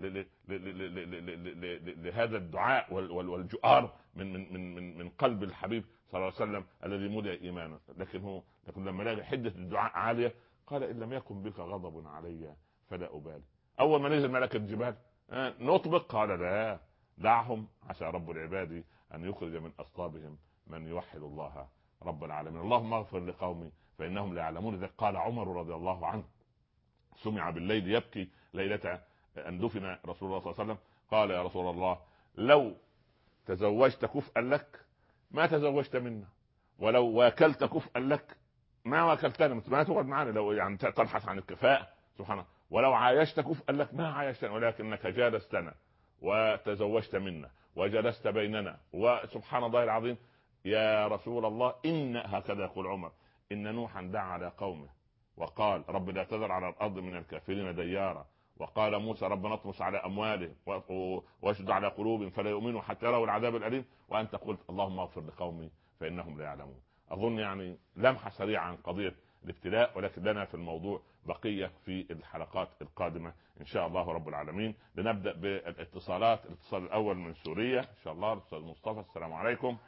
لهذا الدعاء والجؤار من قلب الحبيب صلى الله عليه وسلم الذي ملئ ايمانا. لكن لما لقى حده الدعاء عاليه قال ان لم يكن بك غضب علي فلا ابالي. اول ما نزل ملك الجبال نطبق، قال لا، دعهم، عسى رب العباد ان يخرج من اصلابهم من يوحد الله رب العالمين. اللهم اغفر لقومي فانهم لا يعلمون. ذلك قال عمر رضي الله عنه، سمع بالليل يبكي ليلة أن دفن رسول الله صلى الله عليه وسلم، قال يا رسول الله لو تزوجت كفءا لك ما تزوجت منا، ولو واكلت كفءا لك ما واكلتنا، ما تقعد معنا، لو يعني تبحث عن الكفاءة سبحان الله، ولو عايشت كفءا لك ما عايشتنا، ولكنك جالستنا وتزوجت منا وجلست بيننا. وسبحان الله العظيم يا رسول الله، إن هكذا يقول عمر، إن نوحا دعا على قومه وقال رب لا تذر على الأرض من الكافرين ديارا، وقال موسى ربنا اطمس على أموالهم واشد على قلوبهم فلا يؤمنوا حتى يروا العذاب الأليم، وأنت قلت اللهم اغفر لقومي فإنهم لا يعلمون. أظن يعني لمحة سريعة عن قضية الابتلاء، ولكن لنا في الموضوع بقية في الحلقات القادمة إن شاء الله رب العالمين. لنبدأ بالاتصالات. الاتصال الأول من سوريا إن شاء الله الأستاذ مصطفى. السلام عليكم.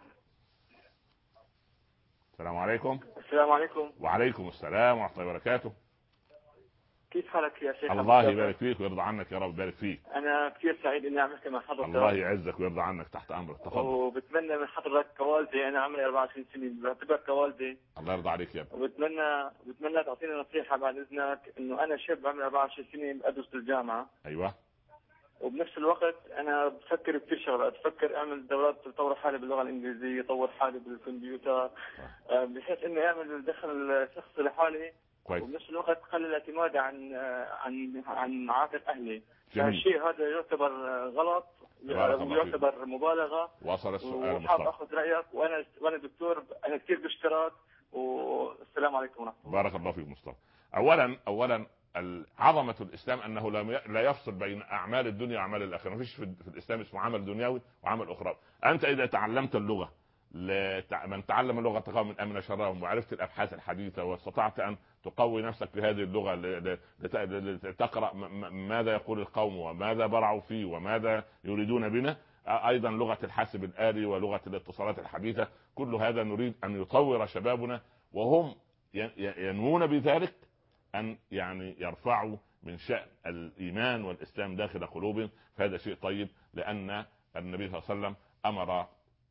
السلام عليكم. السلام عليكم. وعليكم السلام ورحمة الله وبركاته. كيف حالك يا شيخ؟ الله يبارك فيك ويرضى عنك يا رب. يبارك فيك. انا كثير سعيد اني عم احكي مع حضرتك. الله يعزك ويرضى عنك، تحت امرك، تفضل. وبتمنى من حضرتك كوالدي، انا عمري 24 سنه بعتبرك كوالدي. الله يرضى عليك يا ابني. وبتمنى تعطيني نصيحه بعد اذنك، انه انا شاب عمري 24 سنه بدرس بالجامعه. ايوه. وبنفس الوقت انا بفكر بكثير شغلات، بفكر اعمل دورات تطور حالي باللغه الانجليزيه، اطور حالي بالكمبيوتر، بحيث اني اعمل دخل شخصي لحالي كويس، وبنفس الوقت قلل اعتمادي عن عاتق اهلي. الشيء هذا يعتبر غلط ويعتبر مبالغه. وصل السؤال. وحاب اخذ رايك، وانا دكتور، انا كثير باشتراك. والسلام عليكم ورحمه الله. بارك الله فيك مصطفى. اولا عظمه الاسلام انه لا يفصل بين اعمال الدنيا واعمال الاخره. ما فيش في الاسلام اسمه عمل دنيوي وعمل اخروي. انت اذا تعلمت اللغه، من تعلم اللغه تقوى من امن شرهم، وعرفت الابحاث الحديثه واستطعت ان تقوي نفسك في هذه اللغه لتقرا ماذا يقول القوم وماذا برعوا فيه وماذا يريدون بنا. ايضا لغه الحاسب الآلي ولغه الاتصالات الحديثه، كل هذا نريد ان يطور شبابنا وهم ينوون بذلك ان يعني يرفعوا من شأن الايمان والاسلام داخل قلوبهم. فهذا شيء طيب، لان النبي صلى الله عليه وسلم امر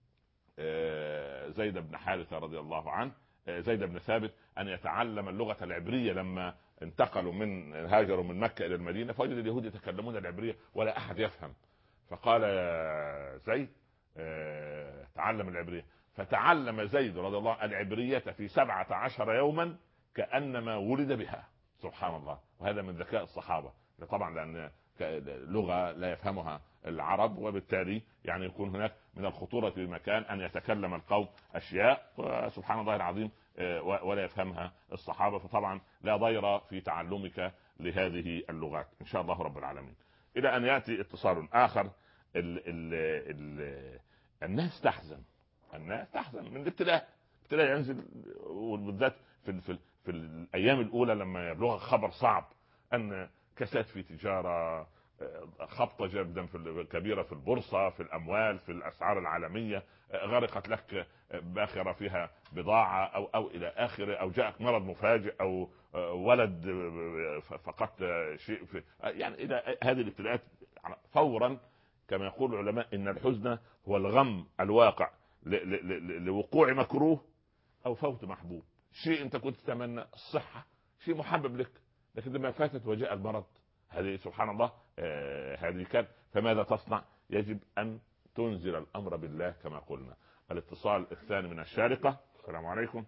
زيد بن حارثة رضي الله عنه، زيد بن ثابت، أن يتعلم اللغة العبرية لما انتقلوا هاجروا من مكة إلى المدينة، فوجد اليهود يتكلمون العبرية ولا أحد يفهم، فقال يا زيد تعلم العبرية. فتعلم زيد رضي الله عنه العبرية في 17 يوما كأنما ولد بها. سبحان الله. وهذا من ذكاء الصحابة طبعا، لأن لغة لا يفهمها العرب، وبالتالي يعني يكون هناك من الخطورة في مكان أن يتكلم القوم أشياء سبحان الله العظيم ولا يفهمها الصحابة. فطبعا لا ضير في تعلمك لهذه اللغات إن شاء الله رب العالمين. الى ان ياتي اتصال اخر. ال ال ال الناس تحزن من الابتلاء ينزل، وبالذات في الايام الاولى لما يبلغ خبر صعب ان كساد في تجاره، خبطه جدا كبيره في البورصه، في الاموال، في الاسعار العالميه، غرقت لك باخره فيها بضاعه او الى اخره، او جاءك مرض مفاجئ، او ولد فقدت شيء في يعني الى هذه الابتلاءات فورا. كما يقول العلماء ان الحزن هو الغم الواقع لوقوع مكروه او فوت محبوب. شيء انت كنت تتمنى، الصحه شيء محبب لك، لكن لما فاتت وجاء المرض، هذه سبحان الله هذه كان. فماذا تصنع؟ يجب ان تنزل الامر بالله كما قلنا. الاتصال الثاني من الشارقه. السلام عليكم.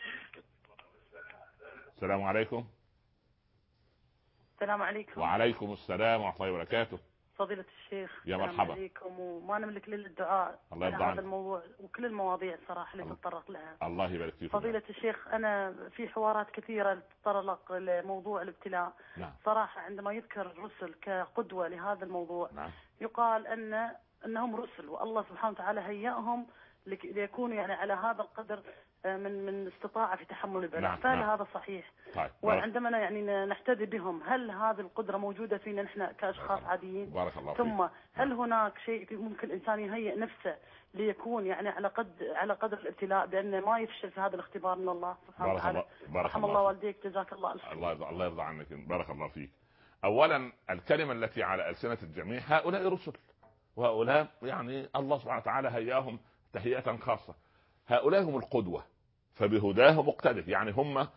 السلام عليكم. السلام عليكم. وعليكم السلام ورحمه الله وبركاته. فضيلة الشيخ يا مرحبا. السلام عليكم، وما نملك الا الدعاء على هذا الموضوع وكل المواضيع صراحة اللي تتطرق لها. الله يبارك فيك. فضيلة الشيخ، أنا في حوارات كثيرة تتطرق لموضوع الابتلاء. نعم. صراحة عندما يذكر الرسل كقدوة لهذا الموضوع، نعم. يقال أنهم رسل والله سبحانه وتعالى هيأهم ليكونوا يعني على هذا القدر من استطاعة في تحمل البلاء. نعم. فهل هذا صحيح؟ طيب. وعندما يعني نحتذي بهم، هل هذه القدرة موجودة فينا نحن كأشخاص عاديين؟ بارك الله فيك. ثم هل هناك شيء ممكن الإنسان يهيئ نفسه ليكون يعني على قدر الابتلاء، بأنه ما يفشل في هذا الاختبار من الله سبحانه وتعالى؟ رحم الله والديك، جزاك الله الخير. الله يرضى عنك، بارك الله فيك. أولا الكلمة التي على ألسنة الجميع هؤلاء رسل، وهؤلاء يعني الله سبحانه وتعالى هياهم تهيئة خاصة. هؤلاء هم القدوة، فبهداه مقتدر، يعني هم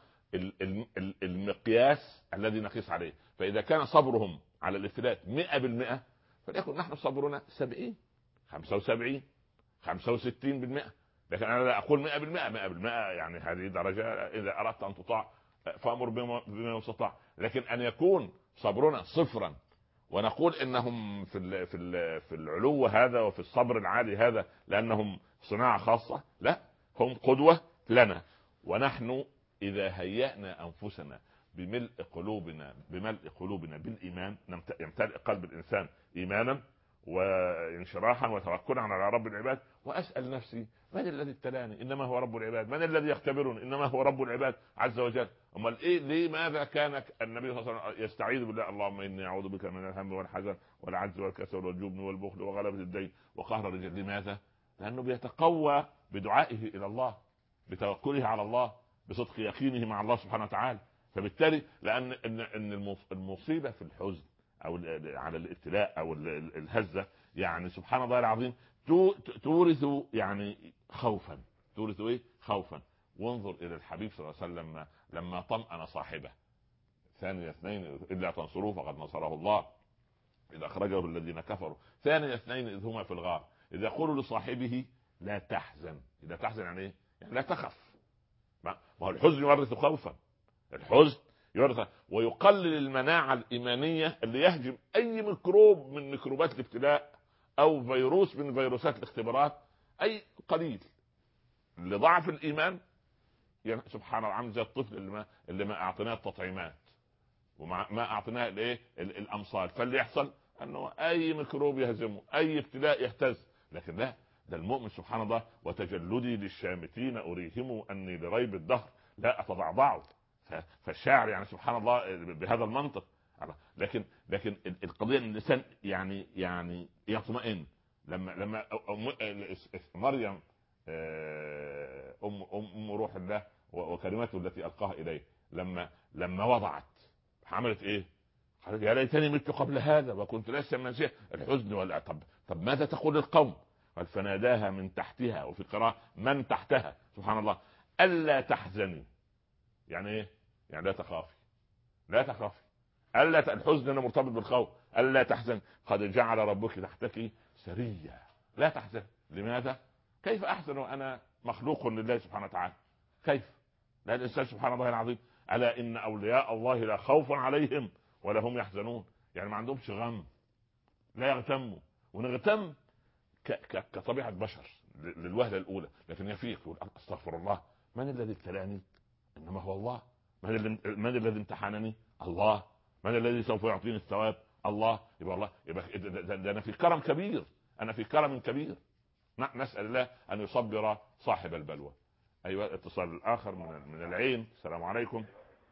المقياس الذي نقيس عليه. فإذا كان صبرهم على الابتلاء 100%، فليكن نحن صبرنا 70 75 65%. لكن أنا لا أقول 100%، يعني هذه درجة. إذا أردت أن تطاع فأمر بما يستطاع. لكن أن يكون صبرنا صفرا ونقول إنهم في العلو هذا وفي الصبر العالي هذا لأنهم صناعة خاصة، لا، هم قدوة لنا. ونحن إذا هيأنا أنفسنا بملء قلوبنا بالإيمان، يمتلئ قلب الإنسان إيمانا وانشراحا وتوكلا على رب العباد. وأسأل نفسي من الذي ابتلاني؟ إنما هو رب العباد. من الذي يختبرني؟ إنما هو رب العباد عز وجل. أمال لماذا كان النبي صلى الله عليه وسلم يستعيذ بالله؟ اللهم إني أعوذ بك من الهم والحزن والعجز والكسل والجبن والبخل وغلبة الدين وقهر الرجال. لماذا؟ لأنه بيتقوى بدعائه إلى الله، بتوكله على الله، بصدق يقينه مع الله سبحانه وتعالى. فبالتالي لأن المصيبة في الحزن أو على الابتلاء أو الهزة، يعني سبحان الله العظيم تورث يعني خوفا. تورث إيه؟ خوفا. وانظر إلى الحبيب صلى الله عليه وسلم لما طمأن صاحبه ثاني اثنين إلا تنصروه فقد نصره الله إذا أخرجه الذين كفروا ثاني اثنين إذ هما في الغار إذا يقول لصاحبه لا تحزن. إذا تحزن يعني إيه؟ يعني لا تخف. ما هو الحزن يورث خوفا. الحزن يورث ويقلل المناعة الإيمانية اللي يهجم أي ميكروب من ميكروبات الابتلاء أو فيروس من فيروسات الاختبارات. أي قليل لضعف الإيمان، يعني سبحان الله، عامل زي الطفل اللي ما أعطيناه التطعيمات وما أعطيناه الأمصال، فاللي يحصل أنه أي ميكروب يهزمه، أي ابتلاء يهتز. لكن لا، ده المؤمن سبحان الله وتجلدي للشامتين أريهم أني لريب الدهر لا أتضعضع. فالشاعر يعني سبحان الله بهذا المنطق. لكن القضية ان الانسان يعني يطمئن لما مريم ام روح الله وكلماته التي القاها اليه لما وضعت عملت ايه؟ قالت يا ليتني مت قبل هذا وكنت لسه منسيا. الحزن طب ماذا تقول القوم؟ قال فناداها من تحتها، وفي قراءة من تحتها سبحان الله ألا تحزني. يعني ايه؟ يعني لا تخافي. الحزن أنا مرتبط بالخوف. ألا تحزن قد جعل ربك تحتك سريا. لا تحزن. لماذا؟ كيف أحزن وأنا مخلوق لله سبحانه وتعالى؟ كيف؟ لا، الإنسان سبحان الله العظيم ألا إن أولياء الله لا خوف عليهم ولا هم يحزنون. يعني ما عندهمش غم، لا يغتموا. ونغتم كطبيعة بشر للوهلة الأولى، لكن يفيق يقول استغفر الله، من الذي ابتلاني؟ إنما هو الله. من الذي امتحنني؟ الله. من الذي سوف يعطيني الثواب؟ الله يبقى الله يبقى ده انا في كرم كبير، انا في كرم كبير. نسأل الله ان يصبر صاحب البلوى. ايوه اتصال الاخر من العين. السلام عليكم.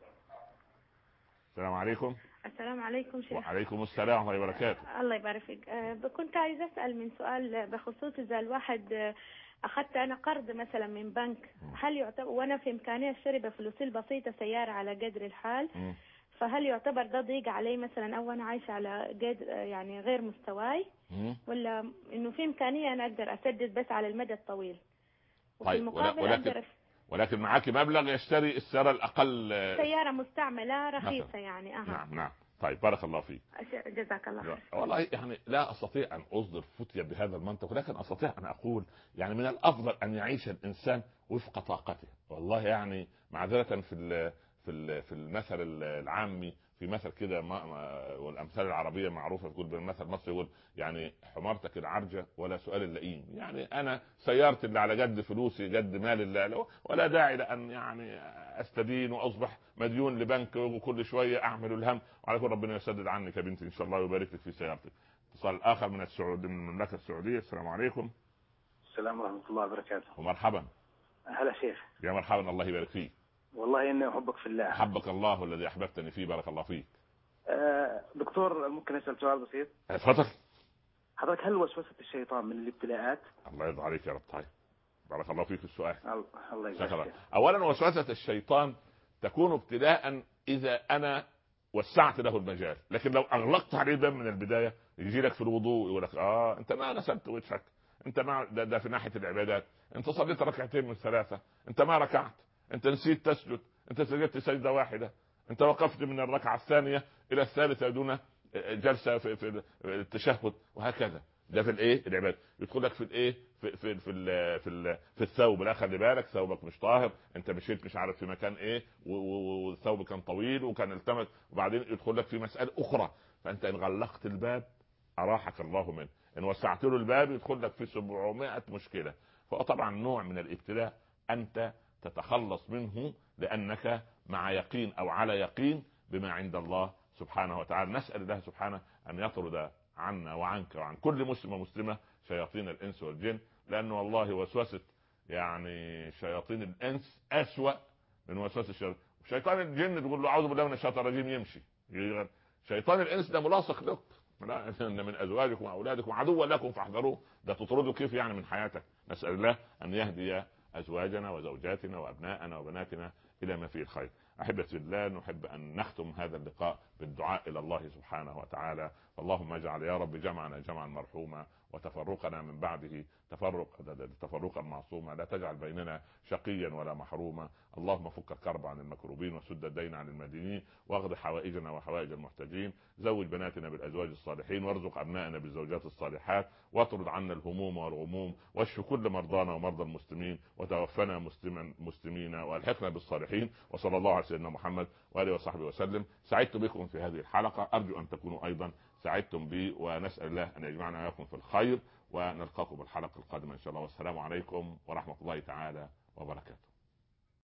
السلام عليكم. السلام عليكم شيخ. وعليكم السلام ورحمة الله وبركاته. الله يبارك فيك. كنت عايز اسال من سؤال بخصوص اذا الواحد اخذت انا قرض مثلا من بنك، هل يعتبر وانا في امكانيه اشتري بفلوسي البسيطه سياره على قدر الحال، فهل يعتبر ده ضيق علي مثلا او انا عايشه على قدر يعني غير مستواي، ولا انه في امكانيه انا اقدر اسدد بس على المدى الطويل وفي طيب المقابل ولكن معك مبلغ يشتري السياره الاقل، سياره مستعمله رخيصه مثلا. يعني. نعم. طيب بارك الله فيك. جزاك الله خير. والله يعني لا استطيع ان اصدر فتية بهذا المنطق، ولكن استطيع ان اقول يعني من الافضل ان يعيش الانسان وفق طاقته. والله يعني معذرة في المثل العامي، في مثل كده والامثال العربيه معروفه تقول بالمثل المصري يقول يعني حمارتك العرجه ولا سؤال اللئيم. يعني انا سيارتي اللي على قد فلوسي قد مال الله، ولا داعي لان يعني استدين واصبح مديون لبنك وكل شويه اعمل الهم. وعلى كل ربنا يسدد عنك يا بنتي ان شاء الله ويبارك لك في سيارتك. اتصال اخر من المملكه السعوديه. السلام عليكم. السلام ورحمه الله وبركاته. ومرحبا. هلا شيخ. يا مرحبا، الله يبارك فيك. والله اني احبك في الله. احبك الله الذي احببتني فيه، بارك الله فيك. دكتور ممكن اسال سؤال بسيط؟ اتفضل. حضرتك هل وسوسه الشيطان من الابتلاءات؟ الله يرضى عليك يا رب. طيب بارك الله فيك في السؤال. الله يبارك. اولا وسوسه الشيطان تكون ابتلاء اذا انا وسعت له المجال، لكن لو اغلقت عليه الباب من البدايه يجي لك في الوضوء يقول لك انت ما غسلت وجهك، انت ما ده في ناحيه العبادات، انت صليت ركعتين من ثلاثه، انت ما ركعت، انت نسيت تسجد، انت سجدت سجده واحده، انت وقفت من الركعه الثانيه الى الثالثه دون جلسه في التشهد، وهكذا. ده في الايه العباده. يدخل لك في الايه في الثوب. لا خلي بالك ثوبك مش طاهر، انت مشيت مش عارف في مكان ايه والثوب كان طويل وكان التمس، وبعدين يدخل لك في مساله اخرى. فانت ان غلقت الباب اراحك الله منه، ان وسعت له الباب يدخل لك في 700 مشكله. فطبعا نوع من الابتلاء انت تتخلص منه لانك مع يقين او على يقين بما عند الله سبحانه وتعالى. نسال الله سبحانه ان يطرد عنا وعنك وعن كل مسلم ومسلمه شياطين الانس والجن، لانه والله وسوسه يعني شياطين الانس اسوأ من وسوسه الشيطان. شيطان الجن تقول له اعوذ بالله من الشيطان الرجيم يمشي. شيطان الانس ده ملاصق لك، ان من ازواجكم واولادكم عدوا لكم فاحذروه. ده تطرده كيف يعني من حياتك؟ نسال الله ان يهدي ازواجنا وزوجاتنا وابنائنا وبناتنا الى ما فيه الخير. احبتي الله، نحب ان نختم هذا اللقاء بالدعاء الى الله سبحانه وتعالى. اللهم اجعل يا رب جمعنا جمعا مرحوما وتفرقنا من بعده تفرقا معصوما، لا تجعل بيننا شقيا ولا محروما. اللهم فك الكرب عن المكروبين وسد الدين عن المدينين واقض حوائجنا وحوائج المحتاجين. زوج بناتنا بالازواج الصالحين وارزق ابنائنا بالزوجات الصالحات، واطرد عنا الهموم والغموم، واشف كل مرضانا ومرضى المسلمين، وتوفنا مسلمين والحقنا بالصالحين. وصلى الله على سيدنا محمد واله وصحبه وسلم. سعدت بكم في هذه الحلقه، ارجو ان تكونوا ايضا سعدتم بي، ونسال الله ان يجمعنا وياكم في الخير، ونلقاكم الحلقه القادمه ان شاء الله. والسلام عليكم ورحمه الله تعالى وبركاته.